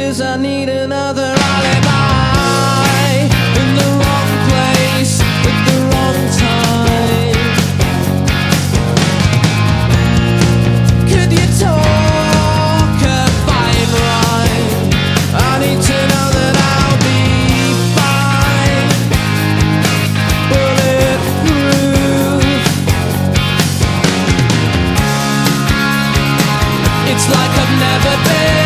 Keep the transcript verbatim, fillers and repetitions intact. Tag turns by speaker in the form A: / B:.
A: 'cause I need another alibi. In the wrong place at the wrong time. Could you talk a fine rhyme? I need to know that I'll be fine. Bulletproof. It's like I've never been.